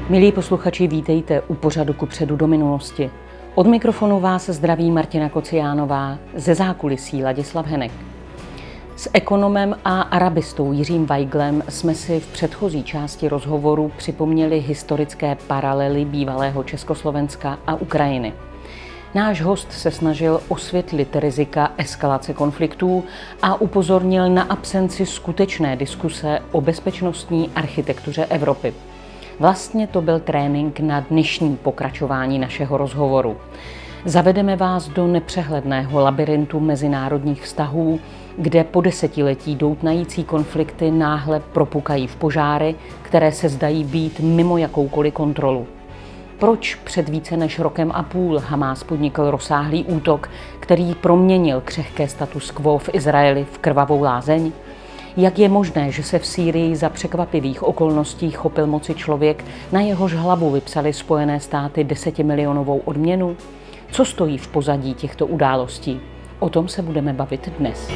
Milí posluchači, vítejte u pořadu Kupředu do minulosti. Od mikrofonu vás zdraví Martina Kociánová, ze zákulisí Ladislav Henek. S ekonomem a arabistou Jiřím Weiglem jsme si v předchozí části rozhovoru připomněli historické paralely bývalého Československa a Ukrajiny. Náš host se snažil osvětlit rizika eskalace konfliktů a upozornil na absenci skutečné diskuse o bezpečnostní architektuře Evropy. Vlastně to byl trénink na dnešní pokračování našeho rozhovoru. Zavedeme vás do nepřehledného labyrintu mezinárodních vztahů, kde po desetiletí doutnající konflikty náhle propukají v požáry, které se zdají být mimo jakoukoliv kontrolu. Proč před více než rokem a půl Hamás podnikl rozsáhlý útok, který proměnil křehké status quo v Izraeli v krvavou lázeň? Jak je možné, že se v Sýrii za překvapivých okolností chopil moci člověk, na jehož hlavu vypsali Spojené státy 10milionovou odměnu? Co stojí v pozadí těchto událostí? O tom se budeme bavit dnes.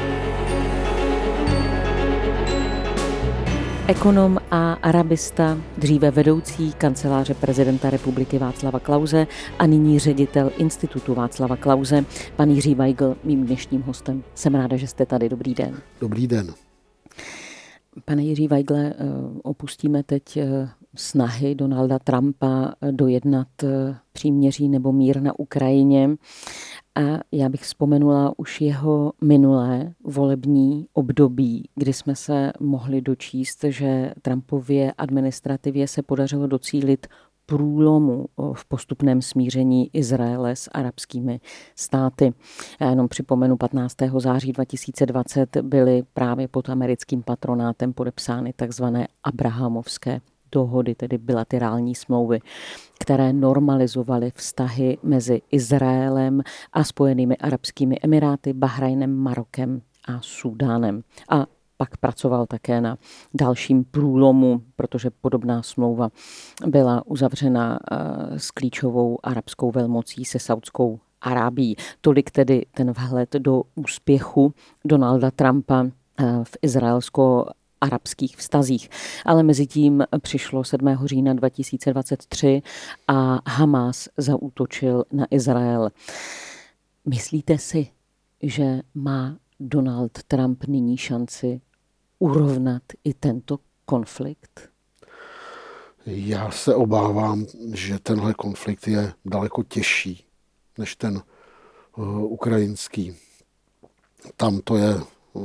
Ekonom a arabista, dříve vedoucí kanceláře prezidenta republiky Václava Klause a nyní ředitel Institutu Václava Klause, pan Jiří Weigl, mým dnešním hostem. Jsem ráda, že jste tady. Dobrý den. Dobrý den. Pane Jiří Weigle, opustíme teď snahy Donalda Trumpa dojednat příměří nebo mír na Ukrajině. A já bych vzpomenula už jeho minulé volební období, kdy jsme se mohli dočíst, že Trumpově administrativě se podařilo docílit průlomu v postupném smíření Izraele s arabskými státy. Já jenom připomenu, 15. září 2020 byly právě pod americkým patronátem podepsány takzvané Abrahamovské dohody, tedy bilaterální smlouvy, které normalizovaly vztahy mezi Izraelem a Spojenými arabskými emiráty, Bahrajnem, Marokem a Súdánem. A pak pracoval také na dalším průlomu, protože podobná smlouva byla uzavřena s klíčovou arabskou velmocí, se Saudskou Arábií. Tolik tedy ten vhled do úspěchu Donalda Trumpa v izraelsko-arabských vztazích. Ale mezi tím přišlo 7. října 2023 a Hamás zaútočil na Izrael. Myslíte si, že má Donald Trump nyní šanci urovnat i tento konflikt? Já se obávám, že tenhle konflikt je daleko těžší než ten ukrajinský. Tam to je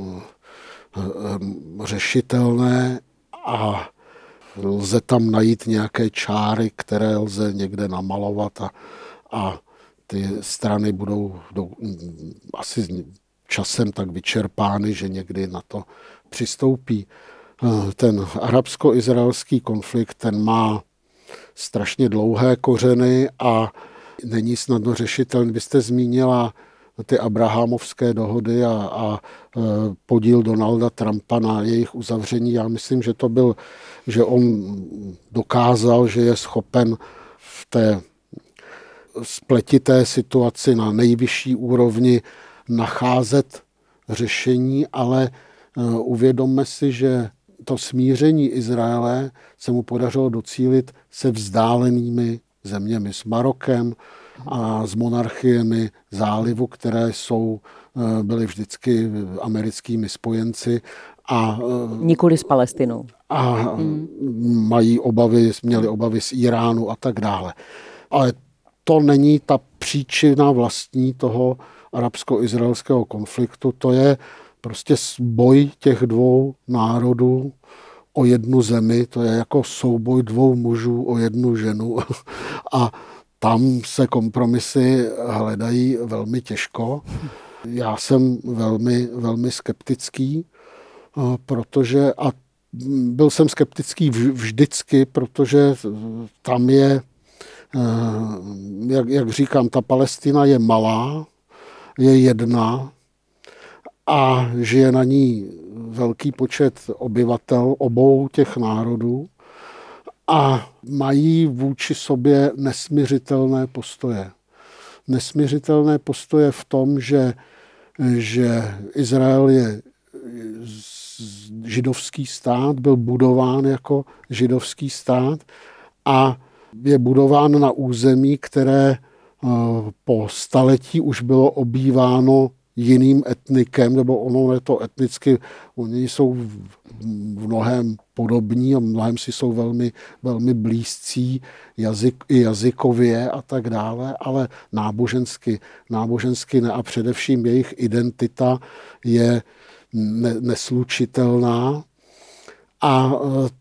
řešitelné a lze tam najít nějaké čáry, které lze někde namalovat a ty strany budou asi časem tak vyčerpány, že někdy na to přistoupí. Ten arabsko-izraelský konflikt, ten má strašně dlouhé kořeny a není snadno řešitelný. Vy jste zmínila ty Abrahamovské dohody a podíl Donalda Trumpa na jejich uzavření. Já myslím, že on dokázal, že je schopen v té spletité situaci na nejvyšší úrovni nacházet řešení, ale uvědomme si, že to smíření Izraele se mu podařilo docílit se vzdálenými zeměmi, s Marokem a s monarchiemi zálivu, které byly vždycky americkými spojenci. Nikoli s Palestinou. A měli obavy z Iránu a tak dále. Ale to není ta příčina vlastní toho arabsko-izraelského konfliktu, to je prostě boj těch dvou národů o jednu zemi, to je jako souboj dvou mužů o jednu ženu a tam se kompromisy hledají velmi těžko. Já jsem velmi, velmi skeptický, protože a byl jsem skeptický vždycky, protože tam je, jak říkám, ta Palestina je malá, je jedna a žije na ní velký počet obyvatel obou těch národů a mají vůči sobě nesmiřitelné postoje. Nesmiřitelné postoje v tom, že Izrael je židovský stát, byl budován jako židovský stát a je budován na území, které po staletí už bylo obýváno jiným etnikem, nebo ono je to etnicky, oni jsou v mnohem podobní a mnohem si jsou velmi, velmi blízcí i jazykově a tak dále, ale nábožensky ne a především jejich identita je neslučitelná a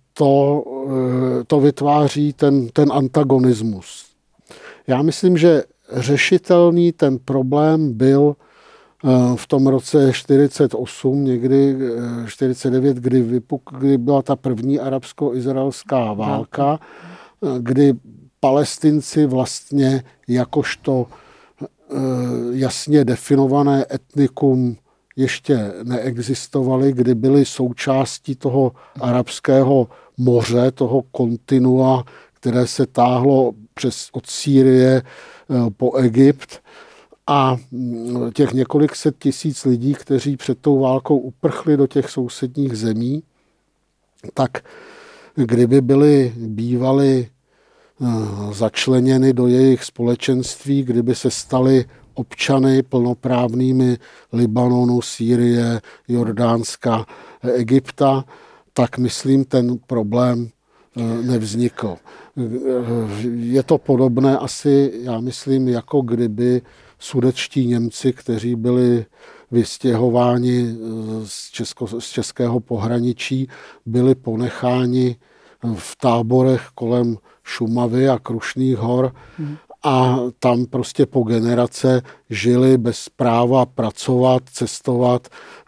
to vytváří ten antagonismus. Já myslím, že řešitelný ten problém byl v tom roce 48, někdy 49, kdy byla ta první arabsko-izraelská válka, kdy Palestinci vlastně jakožto jasně definované etnikum ještě neexistovali, kdy byli součástí toho arabského moře, toho kontinua, které se táhlo od Sýrie po Egypt. A těch několik set tisíc lidí, kteří před tou válkou uprchli do těch sousedních zemí, tak kdyby bývali začleněny do jejich společenství, kdyby se stali občany plnoprávnými Libanonu, Sýrie, Jordánska, Egypta, tak myslím, ten problém nevznikl. Je to podobné asi, já myslím, jako kdyby sudetští Němci, kteří byli vystěhováni z českého pohraničí, byli ponecháni v táborech kolem Šumavy a Krušných hor a tam prostě po generace žili bez práva pracovat, cestovat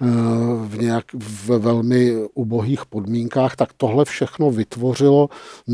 ve velmi ubohých podmínkách, tak tohle všechno vytvořilo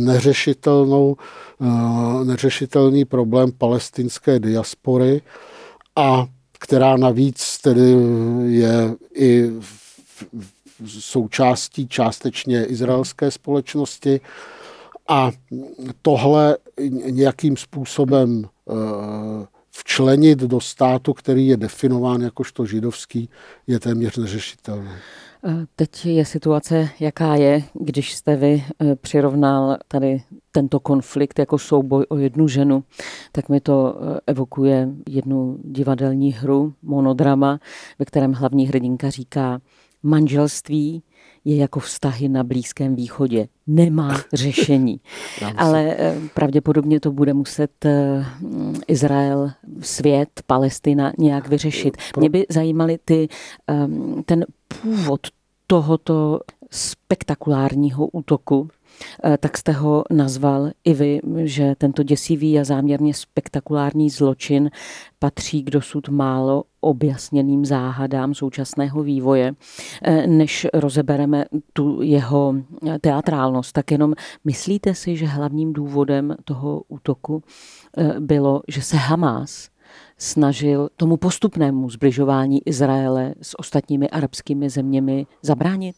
neřešitelný problém palestinské diaspory, a která navíc tedy je i součástí částečně izraelské společnosti. A tohle nějakým způsobem včlenit do státu, který je definován jakožto židovský, je téměř neřešitelné. Teď je situace, jaká je, když jste vy přirovnal tady tento konflikt jako souboj o jednu ženu, tak mi to evokuje jednu divadelní hru, monodrama, ve kterém hlavní hrdinka říká: manželství je jako vztahy na Blízkém východě. Nemá řešení. Ale pravděpodobně to bude muset Izrael, svět, Palestina nějak vyřešit. Mě by zajímaly ten původ tohoto spektakulárního útoku. Tak jste ho nazval i vy, že tento děsivý a záměrně spektakulární zločin patří k dosud málo objasněným záhadám současného vývoje. Než rozebereme tu jeho teatrálnost, tak jenom myslíte si, že hlavním důvodem toho útoku bylo, že se Hamás snažil tomu postupnému zbližování Izraele s ostatními arabskými zeměmi zabránit?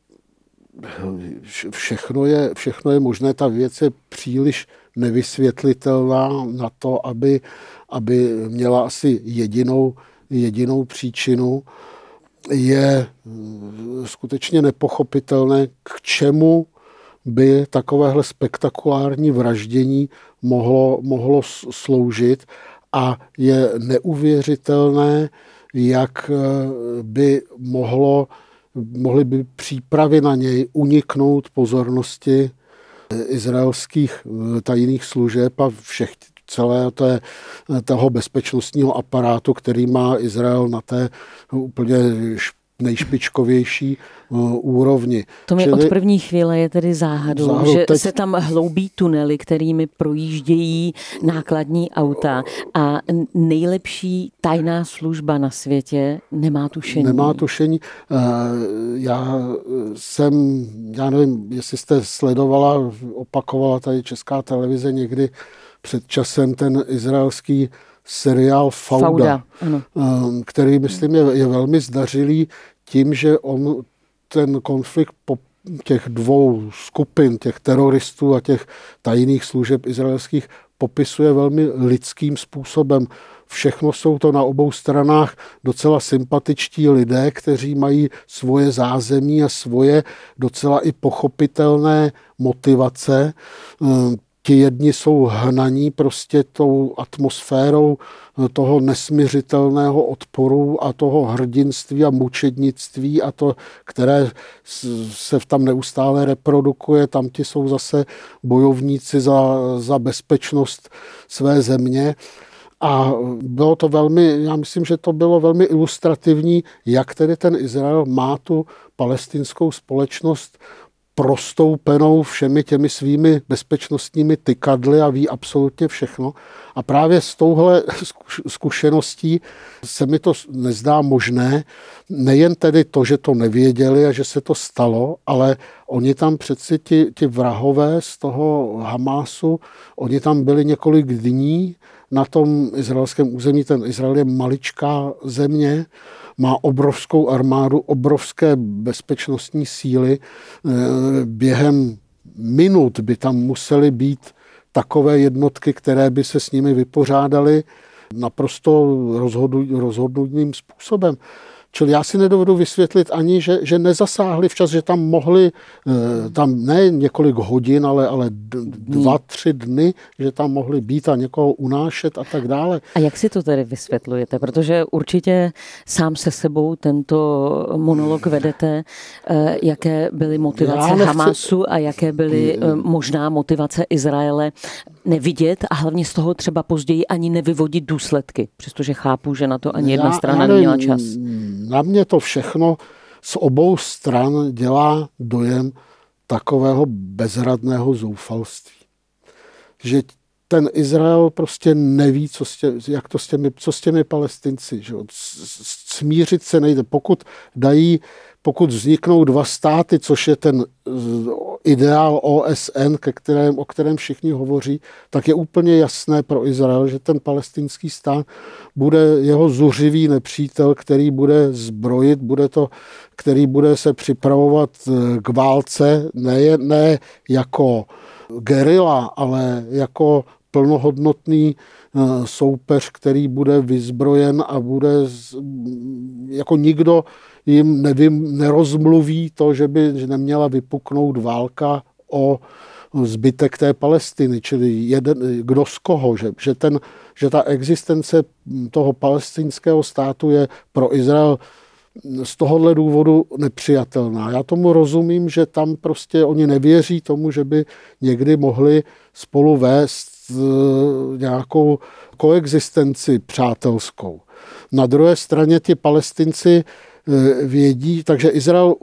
Všechno je možné, ta věc je příliš nevysvětlitelná na to, aby měla asi jedinou příčinu. Je skutečně nepochopitelné, k čemu by takovéhle spektakulární vraždění mohlo sloužit, a je neuvěřitelné, jak by mohly by přípravy na něj uniknout pozornosti izraelských tajných služeb a celé toho bezpečnostního aparátu, který má Izrael na té úplně nejšpičkovější úrovni. To mi od první chvíle je tedy záhadou, že se tam hloubí tunely, kterými projíždějí nákladní auta, a nejlepší tajná služba na světě nemá tušení. Já nevím, jestli jste opakovala tady Česká televize někdy před časem ten izraelský seriál Fauda, který, myslím, je velmi zdařilý tím, že on ten konflikt po těch dvou skupin, těch teroristů a těch tajných služeb izraelských, popisuje velmi lidským způsobem. Všechno jsou to na obou stranách docela sympatičtí lidé, kteří mají svoje zázemí a svoje docela i pochopitelné motivace. ti jedni jsou hnaní prostě tou atmosférou toho nesmiřitelného odporu a toho hrdinství a mučednictví a to, které se tam neustále reprodukuje. Tam ti jsou zase bojovníci za bezpečnost své země. A bylo to velmi, já myslím, že to bylo velmi ilustrativní, jak tedy ten Izrael má tu palestinskou společnost prostoupenou všemi těmi svými bezpečnostními tykadly a ví absolutně všechno. A právě s touhle zkušeností se mi to nezdá možné, nejen tedy to, že to nevěděli a že se to stalo, ale oni tam přeci ti vrahové z toho Hamásu, oni tam byli několik dní na tom izraelském území. Ten Izrael je maličká země, má obrovskou armádu, obrovské bezpečnostní síly. Během minut by tam musely být takové jednotky, které by se s nimi vypořádaly naprosto rozhodnutným způsobem. Čili já si nedovedu vysvětlit ani, že nezasáhli včas, že tam mohli, tam ne několik hodin, ale 2-3 dny, že tam mohli být a někoho unášet a tak dále. A jak si to tedy vysvětlujete? Protože určitě sám se sebou tento monolog vedete, jaké byly motivace Hamásu a jaké byly možná motivace Izraele nevidět a hlavně z toho třeba později ani nevyvodit důsledky, přestože chápu, že na to ani jedna strana neměla čas. Na mě to všechno z obou stran dělá dojem takového bezradného zoufalství. Že ten Izrael prostě neví, co s těmi Palestinci. Že? Smířit se nejde. Pokud vzniknou dva státy, což je ten ideál OSN, o kterém všichni hovoří, tak je úplně jasné pro Izrael, že ten palestinský stát bude jeho zuřivý nepřítel, který bude zbrojit, který bude se připravovat k válce, ne jako gerila, ale jako plnohodnotný soupeř, který bude vyzbrojen a bude jako nikdo jim nerozmluví to, že neměla vypuknout válka o zbytek té Palestiny, čili kdo z koho, že ta existence toho palestinského státu je pro Izrael z tohohle důvodu nepřijatelná. Já tomu rozumím, že tam prostě oni nevěří tomu, že by někdy mohli spolu vést nějakou koexistenci přátelskou. Na druhé straně ti Palestinci vědí, takže Izrael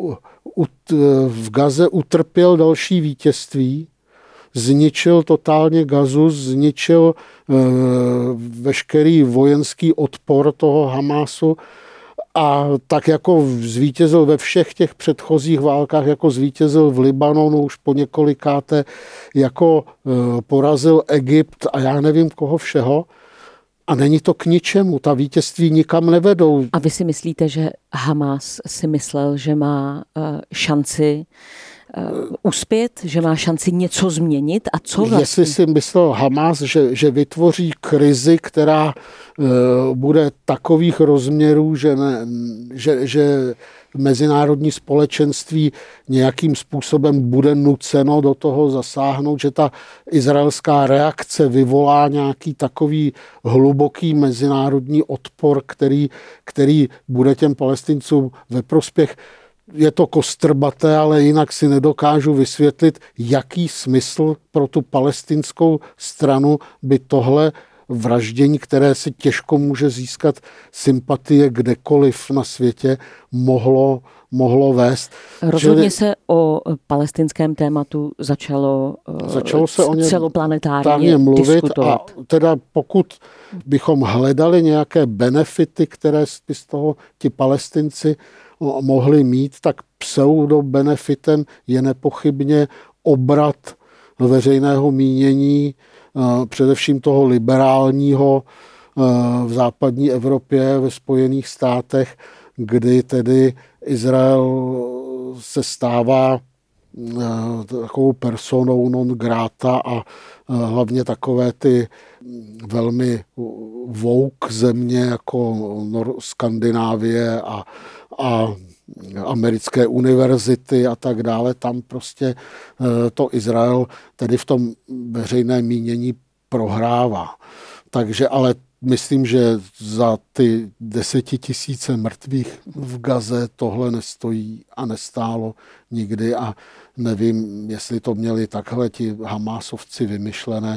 v Gaze utrpěl další vítězství, zničil totálně Gazu, zničil veškerý vojenský odpor toho Hamásu a tak jako zvítězil ve všech těch předchozích válkách, jako zvítězil v Libanonu už po několikáté, jako porazil Egypt a já nevím koho všeho. A není to k ničemu, ta vítězství nikam nevedou. A vy si myslíte, že Hamás si myslel, že má šanci uspět, že má šanci něco změnit? A co vlastně? Jestli si myslel Hamás, že vytvoří krizi, která bude takových rozměrů, že mezinárodní společenství nějakým způsobem bude nuceno do toho zasáhnout, že ta izraelská reakce vyvolá nějaký takový hluboký mezinárodní odpor, který bude těm Palestincům ve prospěch. Je to kostrbaté, ale jinak si nedokážu vysvětlit, jaký smysl pro tu palestinskou stranu by tohle vraždění, které si těžko může získat sympatie kdekoliv na světě, mohlo vést. Rozhodně se o palestinském tématu začalo se o něm celoplanetárně mluvit diskutovat. A teda pokud bychom hledali nějaké benefity, které by z toho ti Palestinci mohli mít, tak pseudobenefitem je nepochybně obrat veřejného mínění, především toho liberálního v západní Evropě, ve Spojených státech, kdy tedy Izrael se stává takovou personou non grata a hlavně takové ty velmi woke země jako Skandinávie a americké univerzity a tak dále, tam prostě to Izrael tedy v tom veřejném mínění prohrává. Takže ale myslím, že za ty 10 000 mrtvých v Gaze tohle nestojí a nestálo nikdy a nevím, jestli to měli takhle ti Hamásovci vymyšlené.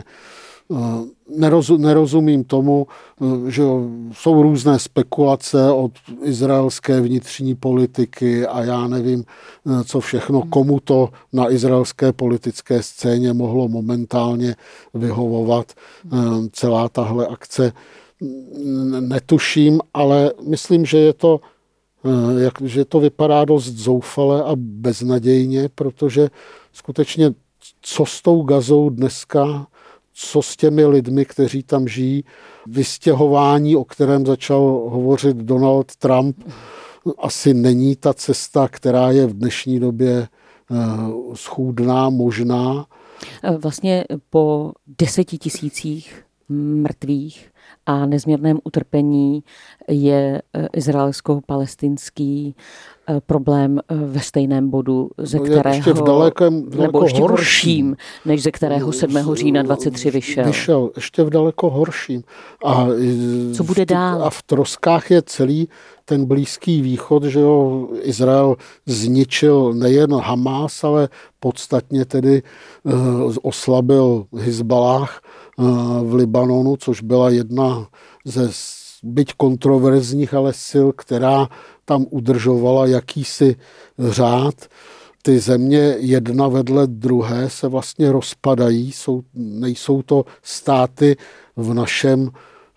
Nerozumím tomu, že jsou různé spekulace od izraelské vnitřní politiky a já nevím, co všechno, komu to na izraelské politické scéně mohlo momentálně vyhovovat. Celá tahle akce netuším, ale myslím, že že to vypadá dost zoufale a beznadějně, protože skutečně co s tou Gazou dneska, co s těmi lidmi, kteří tam žijí, vystěhování, o kterém začal hovořit Donald Trump, asi není ta cesta, která je v dnešní době schůdná, možná. Vlastně po 10 000 mrtvých a nezměrném utrpení je izraelsko-palestinský problém ve stejném bodu, ze kterého, ještě v nebo ještě horším, než ze kterého 7. října 23 vyšel. Ještě v daleko horším. A co bude dál? A v troskách je celý ten Blízký východ, že jo, Izrael zničil nejen Hamás, ale podstatně tedy oslabil Hizbalách v Libanonu, což byla jedna ze byť kontroverzních, ale sil, která tam udržovala jakýsi řád. Ty země jedna vedle druhé se vlastně rozpadají, nejsou to státy v našem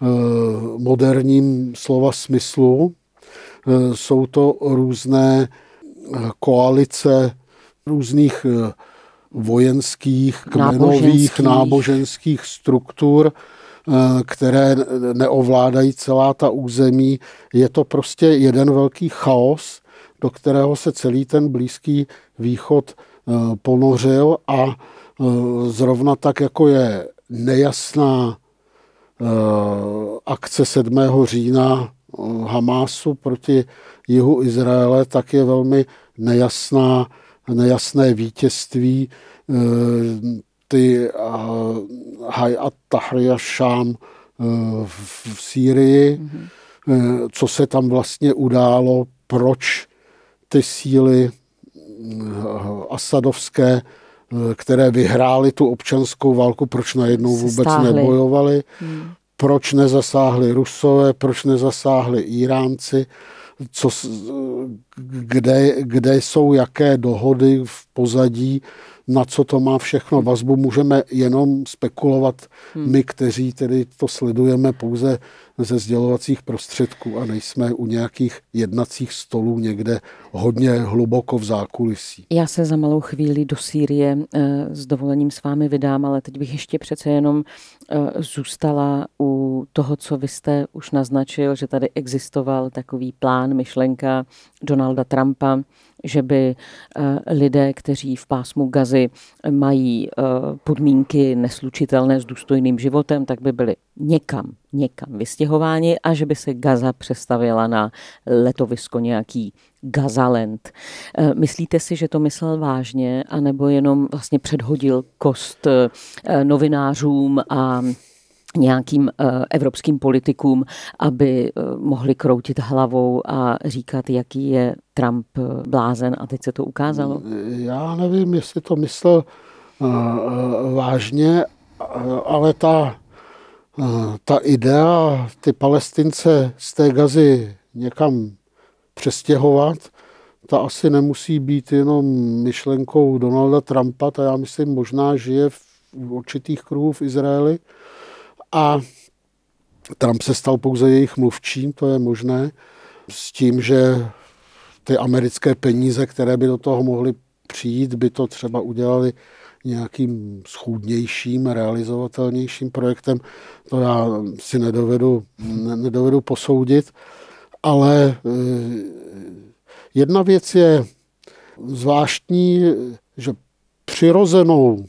moderním slova smyslu. Jsou to různé koalice různých vojenských, kmenových, náboženských struktur, které neovládají celá ta území. Je to prostě jeden velký chaos, do kterého se celý ten Blízký východ ponořil a zrovna tak, jako je nejasná akce 7. října Hamásu proti jihu Izraele, tak je velmi nejasné vítězství ty Hayat Tahrir Sham v Sýrii, co se tam vlastně událo, proč ty síly asadovské, které vyhrály tu občanskou válku, proč najednou vůbec nebojovali, proč nezasáhli Rusové, proč nezasáhli Iránci, kde jsou jaké dohody v pozadí, na co to má všechno vazbu. Můžeme jenom spekulovat my, kteří tedy to sledujeme pouze ze sdělovacích prostředků a nejsme u nějakých jednacích stolů někde hodně hluboko v zákulisí. Já se za malou chvíli do Sýrie s dovolením s vámi vydám, ale teď bych ještě přece jenom zůstala u toho, co vy jste už naznačil, že tady existoval takový plán, myšlenka Donalda Trumpa, že by lidé, kteří v pásmu Gazy mají podmínky neslučitelné s důstojným životem, tak by byli někam vystěhováni a že by se Gaza přestavěla na letovisko nějaký Gazaland. Myslíte si, že to myslel vážně, anebo jenom vlastně předhodil kost novinářům a nějakým evropským politikům, aby mohli kroutit hlavou a říkat, jaký je Trump blázen, a teď se to ukázalo? Já nevím, jestli to myslel vážně, ale ta idea ty Palestince z té Gazy někam přestěhovat, ta asi nemusí být jenom myšlenkou Donalda Trumpa, ta já myslím možná žije v určitých kruhů v Izraeli a Trump se stal pouze jejich mluvčím, to je možné, s tím, že ty americké peníze, které by do toho mohly přijít, by to třeba udělali nějakým schůdnějším, realizovatelnějším projektem. To já si nedovedu posoudit, ale jedna věc je zvláštní, že přirozenou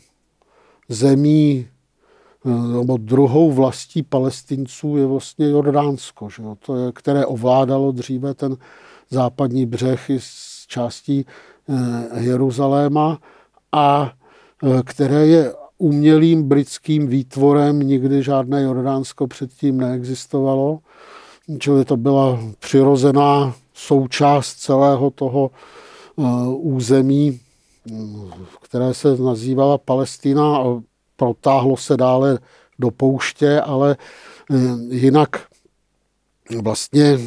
zemí nebo druhou vlastí Palestinců je vlastně Jordánsko, že jo? To je, které ovládalo dříve ten západní břeh i z částí Jeruzaléma a které je umělým britským výtvorem, nikdy žádné Jordánsko předtím neexistovalo. Čili to byla přirozená součást celého toho území, které se nazývala Palestina a protáhlo se dále do pouště, ale jinak vlastně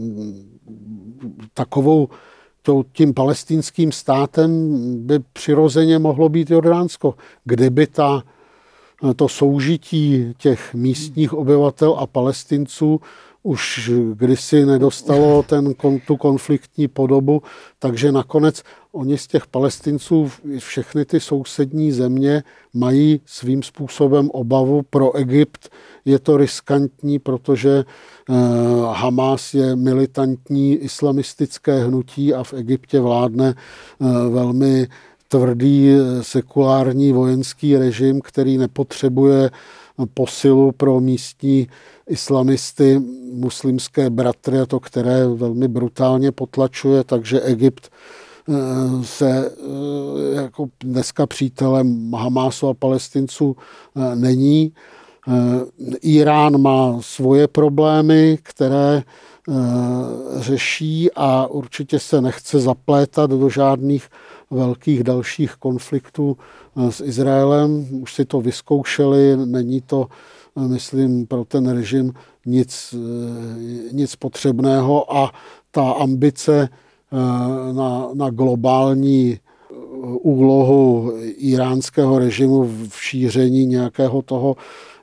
takovou tím palestinským státem by přirozeně mohlo být Jordánsko, kdyby to soužití těch místních obyvatel a Palestinců už kdysi nedostalo tu konfliktní podobu, takže nakonec oni z těch Palestinců všechny ty sousední země mají svým způsobem obavu. Pro Egypt je to riskantní, protože Hamas je militantní islamistické hnutí a v Egyptě vládne velmi tvrdý sekulární vojenský režim, který nepotřebuje posilu pro místní islamisty, muslimské bratry, a to, které velmi brutálně potlačuje, takže Egypt se jako dneska přítelem Hamásu a Palestinců není. Irán má svoje problémy, které řeší a určitě se nechce zaplétat do žádných velkých dalších konfliktů s Izraelem. Už si to vyzkoušeli, není to, myslím, pro ten režim nic potřebného a ta ambice na globální úlohu iránského režimu v šíření nějakého toho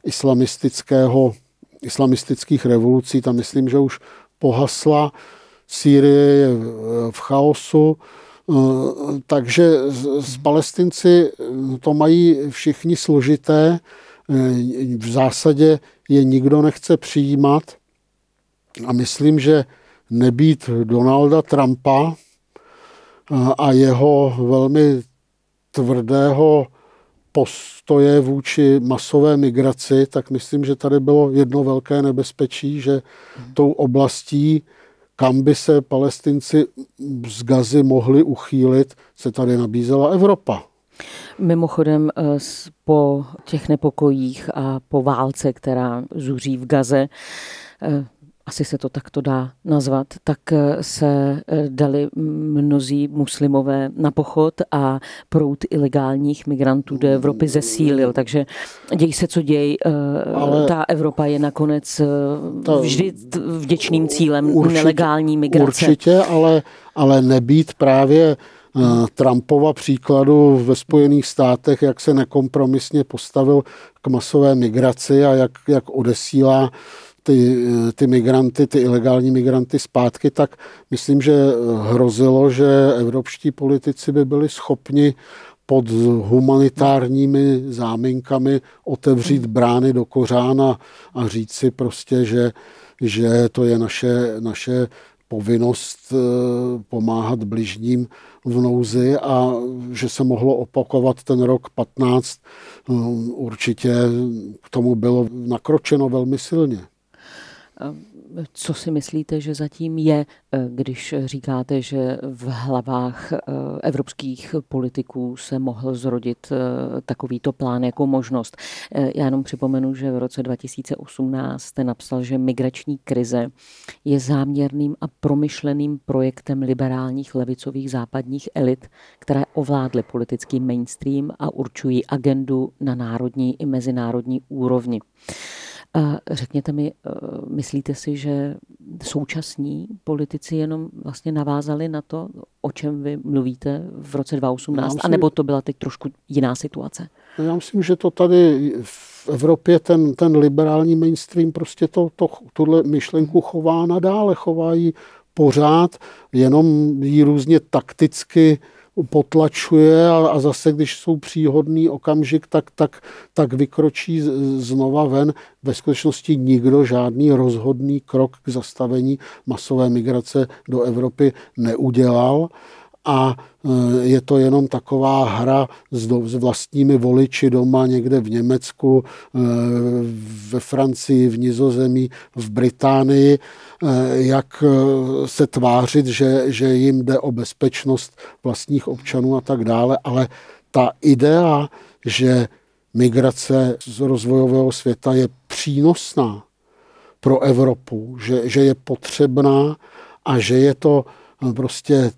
islamistických revolucí, tam myslím, že už pohasla. Sýrie je v chaosu, takže z Palestinci to mají všichni složité. V zásadě je nikdo nechce přijímat a myslím, že nebýt Donalda Trumpa a jeho velmi tvrdého postoje vůči masové migraci, tak myslím, že tady bylo jedno velké nebezpečí, že tou oblastí, kam by se Palestinci z Gazy mohli uchýlit, se tady nabízela Evropa. Mimochodem po těch nepokojích a po válce, která zuří v Gaze, asi se to takto dá nazvat, tak se dali mnozí muslimové na pochod a proud ilegálních migrantů do Evropy zesílil. Takže děj se, co děj, ta Evropa je nakonec vždy vděčným cílem nelegální migrace. Určitě, ale nebýt právě Trumpova příkladu ve Spojených státech, jak se nekompromisně postavil k masové migraci a jak odesílá ty migranty, ty ilegální migranty zpátky, tak myslím, že hrozilo, že evropští politici by byli schopni pod humanitárními záminkami otevřít brány do kořán a říct si prostě, že to je naše povinnost pomáhat bližním v nouzi a že se mohlo opakovat ten rok 15. Určitě k tomu bylo nakročeno velmi silně. Co si myslíte, že zatím je, když říkáte, že v hlavách evropských politiků se mohl zrodit takovýto plán jako možnost? Já jenom připomenu, že v roce 2018 jste napsal, že migrační krize je záměrným a promyšleným projektem liberálních levicových západních elit, které ovládly politický mainstream a určují agendu na národní i mezinárodní úrovni. Řekněte mi, myslíte si, že současní politici jenom vlastně navázali na to, o čem vy mluvíte v roce 2018, anebo to byla teď trošku jiná situace? Já myslím, že to tady v Evropě ten liberální mainstream prostě tuhle myšlenku chová nadále, chová ji pořád, jenom ji různě takticky potlačuje a zase, když jsou příhodný okamžik, tak vykročí znova ven. Ve skutečnosti nikdo žádný rozhodný krok k zastavení masové migrace do Evropy neudělal a je to jenom taková hra s vlastními voliči doma někde v Německu, ve Francii, v Nizozemí, v Británii, jak se tvářit, že jim jde o bezpečnost vlastních občanů a tak dále, ale ta idea, že migrace z rozvojového světa je přínosná pro Evropu, že je potřebná a že je to prostě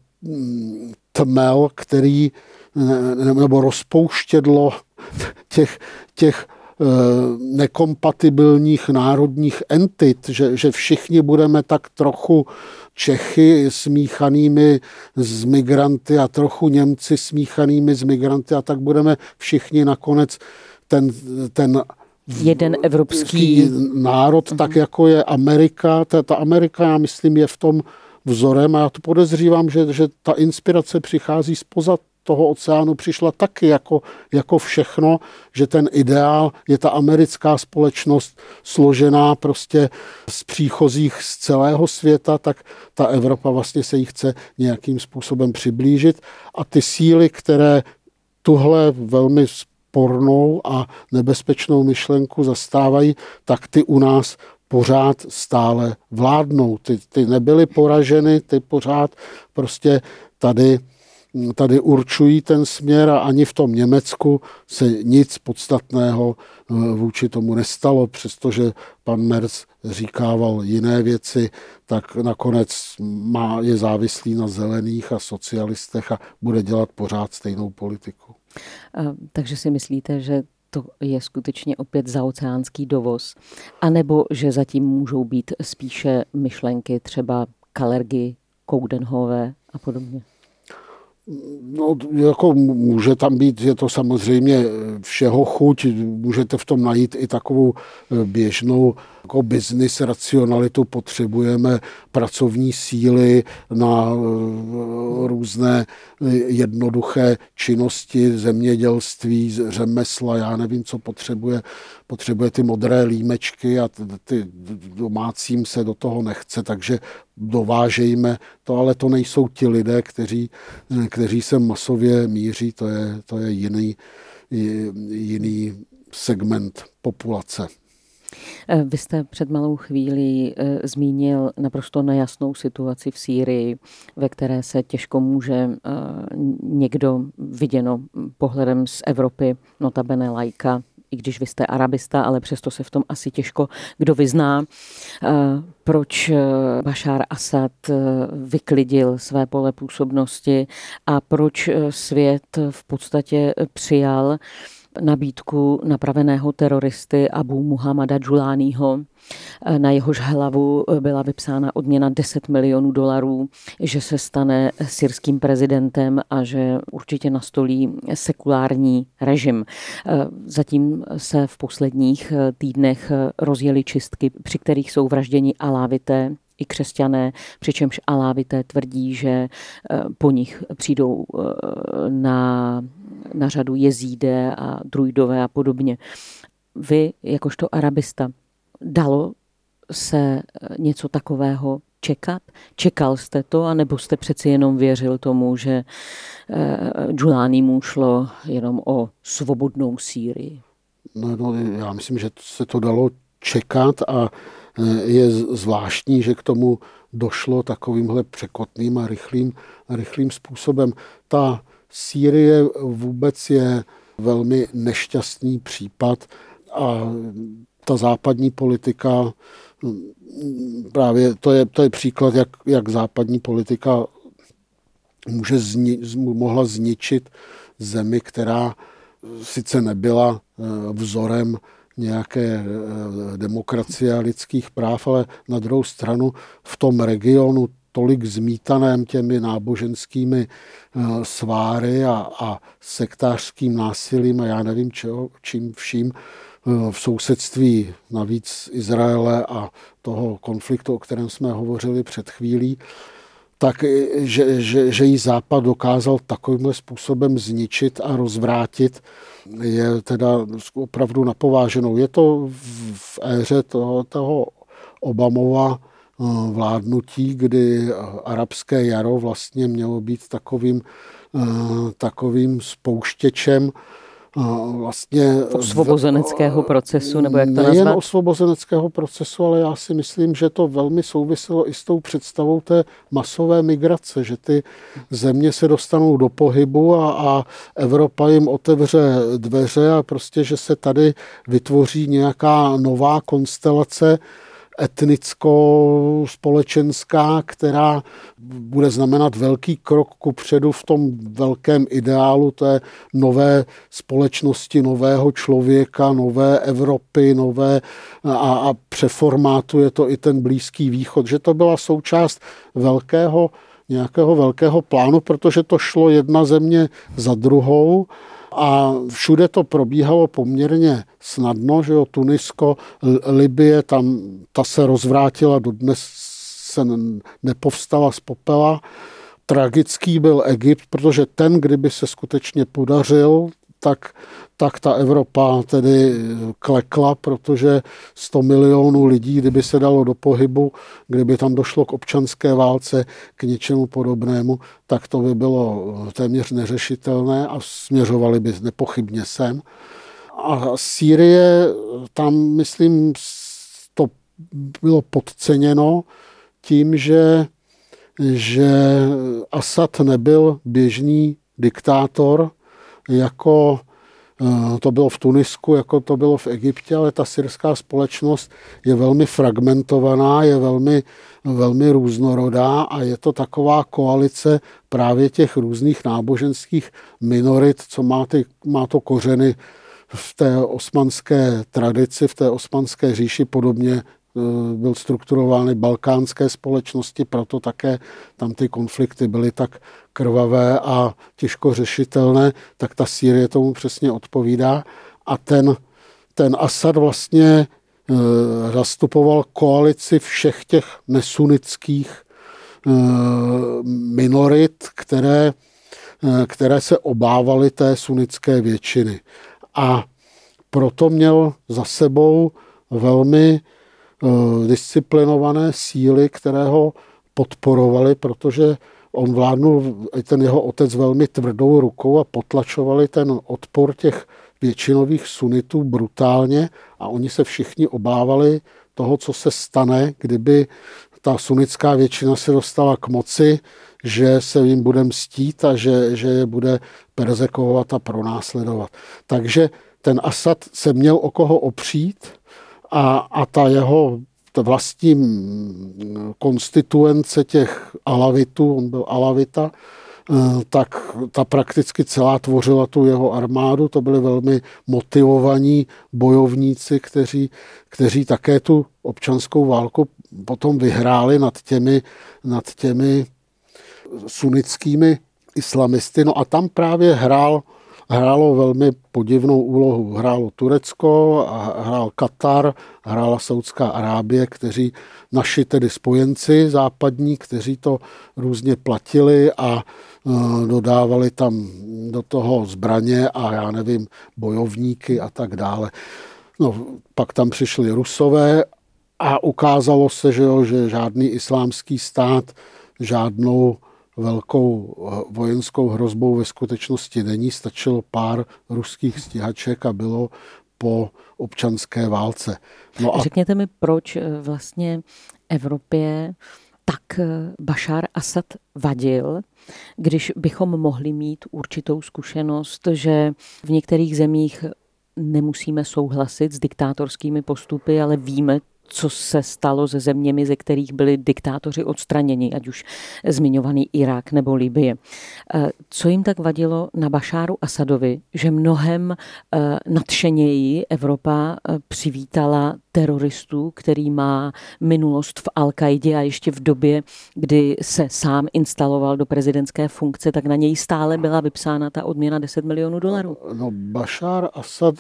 tmel, který, nebo rozpouštědlo těch nekompatibilních národních entit, že všichni budeme tak trochu Čechy smíchanými s migranty a trochu Němci smíchanými s migranty a tak budeme všichni nakonec ten jeden evropský národ, tak jako je Amerika. Ta Amerika, já myslím, je v tom vzorem a já to podezřívám, že ta inspirace přichází zpoza toho oceánu, přišla taky jako všechno, že ten ideál je ta americká společnost složená prostě z příchozích z celého světa, tak ta Evropa vlastně se jí chce nějakým způsobem přiblížit a ty síly, které tuhle velmi spornou a nebezpečnou myšlenku zastávají, tak ty u nás pořád stále vládnou. Ty nebyly poraženy, ty pořád prostě tady určují ten směr a ani v tom Německu se nic podstatného vůči tomu nestalo, přestože pan Merz říkával jiné věci, tak nakonec je závislý na zelených a socialistech a bude dělat pořád stejnou politiku. Takže si myslíte, že to je skutečně opět zaoceánský dovoz, anebo že zatím můžou být spíše myšlenky třeba Kalergy, Coudenhove a podobně? No, jako může tam být, je to samozřejmě všeho chuť, můžete v tom najít i takovou běžnou jako business racionalitu, potřebujeme pracovní síly na různé jednoduché činnosti, zemědělství, řemesla, já nevím, co potřebuje ty modré límečky a ty domácím se do toho nechce, takže dovážejme to, ale to nejsou ti lidé, kteří se masově míří, to je jiný segment populace. Vy jste před malou chvílí zmínil naprosto nejasnou situaci v Sýrii, ve které se těžko může někdo viděno pohledem z Evropy, notabene laika, i když vy jste arabista, ale přesto se v tom asi těžko kdo vyzná. Proč Bašár Asad vyklidil své pole působnosti a proč svět v podstatě přijal nabídku napraveného teroristy Abu Muhammada Džuláního. Na jehož hlavu byla vypsána odměna $10 milionů, že se stane syrským prezidentem a že určitě nastolí sekulární režim. Zatím se v posledních týdnech rozjeli čistky, při kterých jsou vražděni alávité i křesťané, přičemž alávité tvrdí, že po nich přijdou na řadu jezídé a druidové a podobně. Vy, jakožto arabista, dalo se něco takového čekat? Čekal jste to, anebo jste přeci jenom věřil tomu, že Džulánímu šlo jenom o svobodnou Sýrii? No, já myslím, že se to dalo čekat a je zvláštní, že k tomu došlo takovýmhle překotným a rychlým způsobem. Ta Sýrie vůbec je velmi nešťastný případ a ta západní politika, právě to je příklad, jak západní politika mohla zničit zemi, která sice nebyla vzorem nějaké demokracie a lidských práv, ale na druhou stranu v tom regionu tolik zmítaném těmi náboženskými sváry a sektářským násilím a já nevím čím vším v sousedství navíc Izraele a toho konfliktu, o kterém jsme hovořili před chvílí, tak že jí Západ dokázal takovým způsobem zničit a rozvrátit, je teda opravdu napováženou. Je to v éře toho Obamova vládnutí, kdy arabské jaro vlastně mělo být takovým spouštěčem vlastně osvobozeneckého procesu, nebo jak to nejen nazvat? osvobozeneckého procesu, ale já si myslím, že to velmi souviselo i s tou představou té masové migrace, že ty země se dostanou do pohybu a Evropa jim otevře dveře a prostě, že se tady vytvoří nějaká nová konstelace etnicko-společenská, která bude znamenat velký krok kupředu v tom velkém ideálu té nové společnosti, nového člověka, nové Evropy, a přeformátuje to i ten Blízký východ, že to byla součást nějakého velkého plánu, protože to šlo jedna země za druhou. A všude to probíhalo poměrně snadno, že jo, Tunisko, Libye, ta se rozvrátila, dodnes se nepovstala z popela. Tragický byl Egypt, protože ten, kdyby se skutečně podařil, tak ta Evropa tedy klekla, protože 100 milionů lidí, kdyby se dalo do pohybu, kdyby tam došlo k občanské válce, k něčemu podobnému, tak to by bylo téměř neřešitelné a směřovali by nepochybně sem. A Sýrie, tam myslím, to bylo podceněno tím, že Asad nebyl běžný diktátor, jako to bylo v Tunisku, jako to bylo v Egyptě, ale ta syrská společnost je velmi fragmentovaná, je velmi, velmi různorodá a je to taková koalice právě těch různých náboženských minorit, co má to kořeny v té osmanské tradici, v té osmanské říši, podobně byl strukturovány balkánské společnosti, proto také tam ty konflikty byly tak krvavé a těžko řešitelné, tak ta Sýrie tomu přesně odpovídá. A ten Asad vlastně zastupoval koalici všech těch nesunických minorit, které se obávaly té sunnické většiny. A proto měl za sebou velmi disciplinované síly, které ho podporovali, protože on vládnul, ten jeho otec, velmi tvrdou rukou a potlačovali ten odpor těch většinových sunitů brutálně a oni se všichni obávali toho, co se stane, kdyby ta sunnická většina se dostala k moci, že se jim bude mstít a že je bude perzekvovat a pronásledovat. Takže ten Asad se měl o koho opřít, a ta jeho vlastní konstituence těch Alavitů, on byl Alavita, tak ta prakticky celá tvořila tu jeho armádu. To byli velmi motivovaní bojovníci, kteří také tu občanskou válku potom vyhráli nad těmi sunnickými islamisty. No a tam právě hrálo velmi podivnou úlohu. Hrálo Turecko, a hrál Katar, hrála Saudská Arábie, kteří naši tedy spojenci západní, kteří to různě platili a dodávali tam do toho zbraně a já nevím, bojovníky a tak dále. No, pak tam přišli Rusové a ukázalo se, že žádný islámský stát žádnou velkou vojenskou hrozbou ve skutečnosti není. Stačilo pár ruských stíhaček a bylo po občanské válce. No a řekněte mi, proč vlastně Evropě tak Bašár Asad vadil, když bychom mohli mít určitou zkušenost, že v některých zemích nemusíme souhlasit s diktátorskými postupy, ale víme, co se stalo se zeměmi, ze kterých byli diktátoři odstraněni, ať už zmiňovaný Irák nebo Libye. Co jim tak vadilo na Bašáru Asadovi, že mnohem nadšeněji Evropa přivítala teroristu, který má minulost v Al-Kaidě a ještě v době, kdy se sám instaloval do prezidentské funkce, tak na něj stále byla vypsána ta odměna $10 milionů. No, Bašár Asad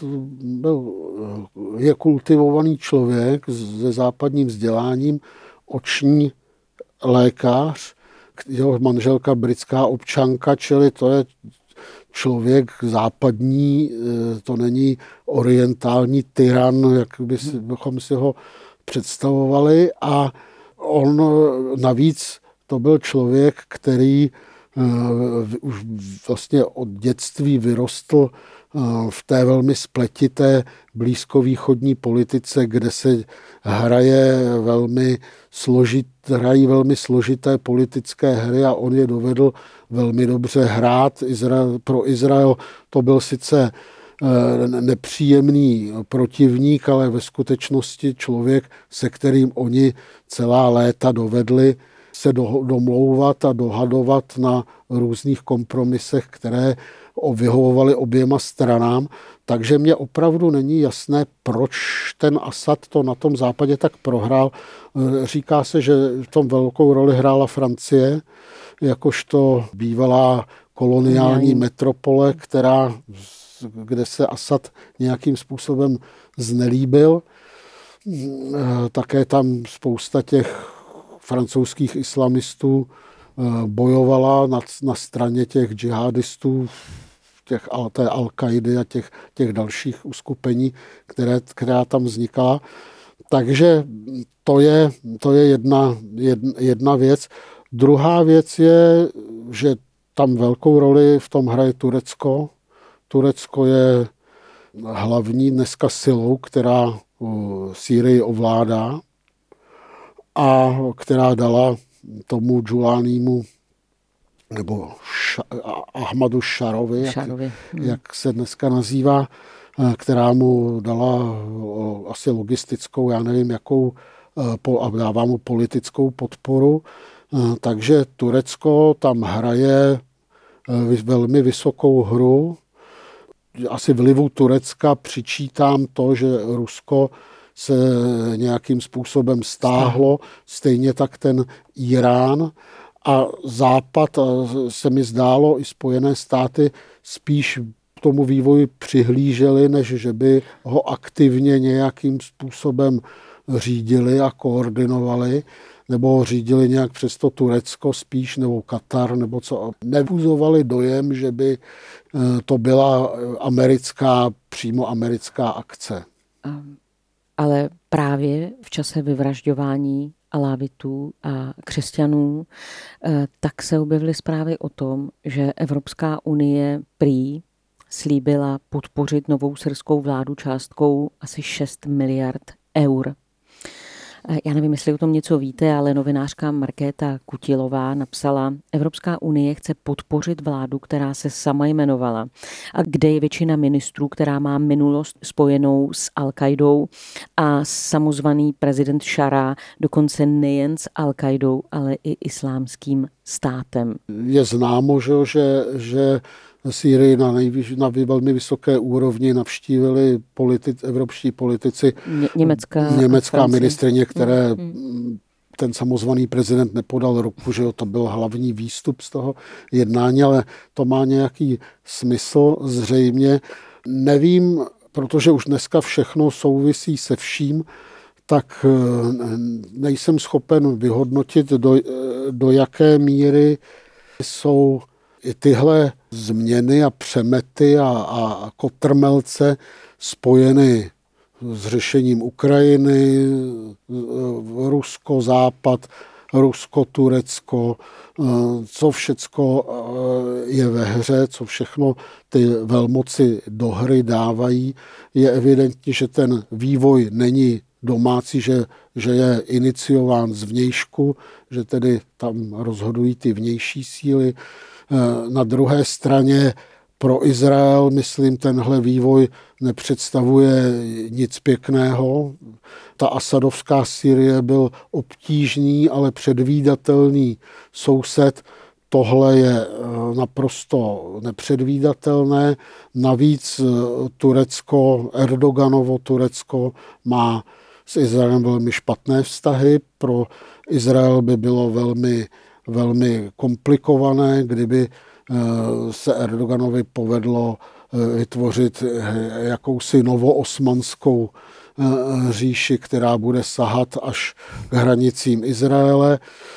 je kultivovaný člověk se západním vzděláním, oční lékař, jeho manželka britská občanka, čili to je člověk západní, to není orientální tyran, jak bychom si ho představovali, a On navíc to byl člověk, který už vlastně od dětství vyrostl v té velmi spletité blízkovýchodní politice, kde se hrají velmi složité politické hry a on je dovedl velmi dobře hrát. Pro Izrael to byl sice nepříjemný protivník, ale ve skutečnosti člověk, se kterým oni celá léta dovedli se domlouvat a dohadovat na různých kompromisech, které vyhovovaly oběma stranám. Takže mně opravdu není jasné, proč ten Asad to na tom západě tak prohrál. Říká se, že v tom velkou roli hrála Francie, jakožto bývalá koloniální metropole, kde se Asad nějakým způsobem znelíbil. Také tam spousta těch francouzských islamistů bojovala na straně těch džihadistů, té Al-Kaidy a těch dalších uskupení, která tam vznikala. Takže to je jedna věc. Druhá věc je, že tam velkou roli v tom hraje Turecko. Turecko je hlavní dneska silou, která Sýrii ovládá a která dala tomu Džulánímu nebo Ahmadu Šarovi, jak se dneska nazývá, která mu dala asi logistickou, já nevím jakou, a dává mu politickou podporu. Takže Turecko tam hraje velmi vysokou hru. Asi vlivu Turecka přičítám to, že Rusko se nějakým způsobem stáhlo, stejně tak ten Irán a Západ, se mi zdálo, i Spojené státy spíš tomu vývoji přihlíželi, než že by ho aktivně nějakým způsobem řídili a koordinovali, nebo ho řídili nějak přes to Turecko spíš, nebo Katar, nebo co. Nevzbuzovali dojem, že by to byla přímo americká akce. Ale právě v čase vyvražďování alávitů a křesťanů, tak se objevily zprávy o tom, že Evropská unie prý slíbila podpořit novou syrskou vládu částkou asi 6 miliard eur. Já nevím, jestli o tom něco víte, ale novinářka Markéta Kutilová napsala: Evropská unie chce podpořit vládu, která se sama jmenovala a kde je většina ministrů, která má minulost spojenou s Al-Kaidou a samozvaný prezident Šara dokonce nejen s Al-Kaidou, ale i islámským státem. Je známo, že Sýrii na velmi vysoké úrovni navštívili evropští politici, německá ministryně, které ten samozvaný prezident nepodal ruku, že to byl hlavní výstup z toho jednání, ale to má nějaký smysl zřejmě. Nevím, protože už dneska všechno souvisí se vším, tak nejsem schopen vyhodnotit, do jaké míry jsou i tyhle změny a přemety a kotrmelce spojeny s řešením Ukrajiny, Rusko-Západ, Rusko-Turecko, co všecko je ve hře, co všechno ty velmoci do hry dávají. Je evidentní, že ten vývoj není domácí, že je iniciován zvnějšku, že tedy tam rozhodují ty vnější síly. Na druhé straně pro Izrael, myslím, tenhle vývoj nepředstavuje nic pěkného. Ta asadovská Sýrie byl obtížný, ale předvídatelný soused. Tohle je naprosto nepředvídatelné. Navíc Erdoganovo Turecko má s Izraelem velmi špatné vztahy. Pro Izrael by bylo velmi komplikované, kdyby se Erdoganovi povedlo vytvořit jakousi novoosmanskou říši, která bude sahat až k hranicím Izraele,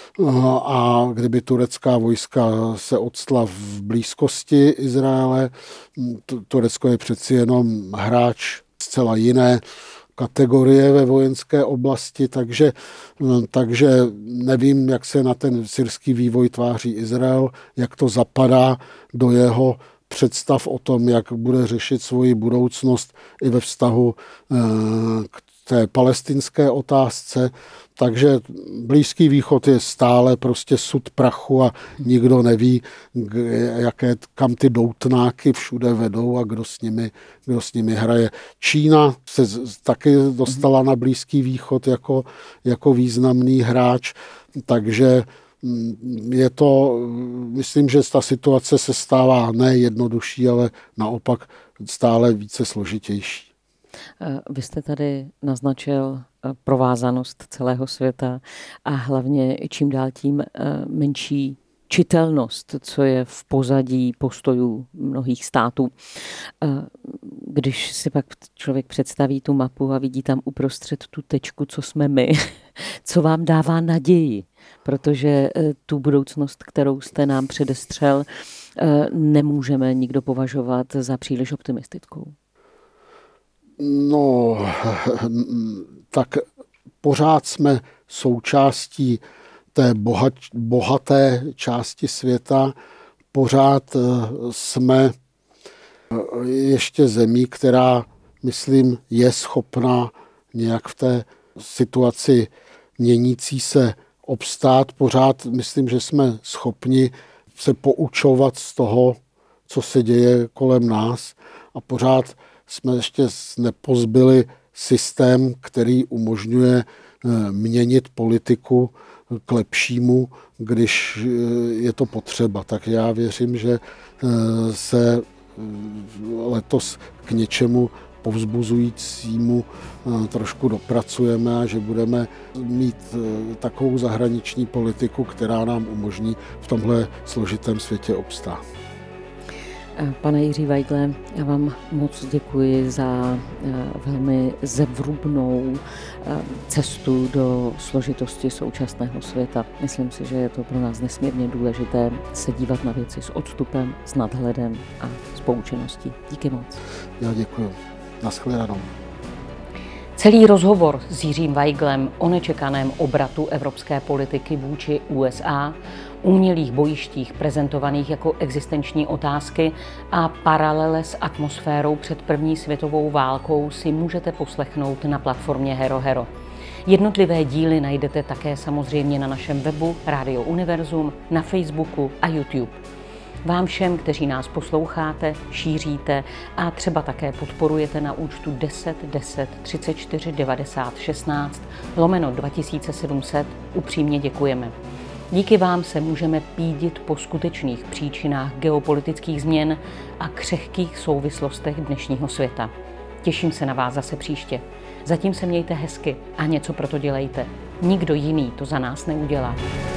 a kdyby turecká vojska se odstla v blízkosti Izraele. Turecko je přeci jenom hráč zcela jiné kategorie ve vojenské oblasti, takže nevím, jak se na ten syrský vývoj tváří Izrael, jak to zapadá do jeho představ o tom, jak bude řešit svoji budoucnost i ve vztahu k té palestinské otázce. Takže Blízký východ je stále prostě sud prachu a nikdo neví, kam ty doutnáky všude vedou a kdo s nimi hraje. Čína se taky dostala na Blízký východ jako významný hráč, takže je to, myslím, že ta situace se stává ne jednodušší, ale naopak stále více složitější. Vy jste tady naznačil provázanost celého světa a hlavně čím dál tím menší čitelnost, co je v pozadí postojů mnohých států. Když si pak člověk představí tu mapu a vidí tam uprostřed tu tečku, co jsme my, co vám dává naději, protože tu budoucnost, kterou jste nám předestřel, nemůžeme nikdo považovat za příliš optimistickou. No, tak pořád jsme součástí té bohaté části světa, pořád jsme ještě zemí, která, myslím, je schopná nějak v té situaci měnící se obstát. Pořád myslím, že jsme schopni se poučovat z toho, co se děje kolem nás, a pořád jsme ještě nepozbyli systém, který umožňuje měnit politiku k lepšímu, když je to potřeba. Tak já věřím, že se letos k něčemu povzbuzujícímu trošku dopracujeme a že budeme mít takovou zahraniční politiku, která nám umožní v tomhle složitém světě obstát. Pane Jiří Weigle, já vám moc děkuji za velmi zevrubnou cestu do složitosti současného světa. Myslím si, že je to pro nás nesmírně důležité se dívat na věci s odstupem, s nadhledem a s poučeností. Díky moc. Já děkuji. Naschledanou. Celý rozhovor s Jiřím Weiglem o nečekaném obratu evropské politiky vůči USA, umělých bojištích prezentovaných jako existenční otázky a paralele s atmosférou před první světovou válkou si můžete poslechnout na platformě HeroHero. Jednotlivé díly najdete také samozřejmě na našem webu Radio Univerzum, na Facebooku a YouTube. Vám všem, kteří nás posloucháte, šíříte a třeba také podporujete na účtu 10 10 34 90 16 /2700, upřímně děkujeme. Díky vám se můžeme pídit po skutečných příčinách geopolitických změn a křehkých souvislostech dnešního světa. Těším se na vás zase příště. Zatím se mějte hezky a něco pro to dělejte. Nikdo jiný to za nás neudělá.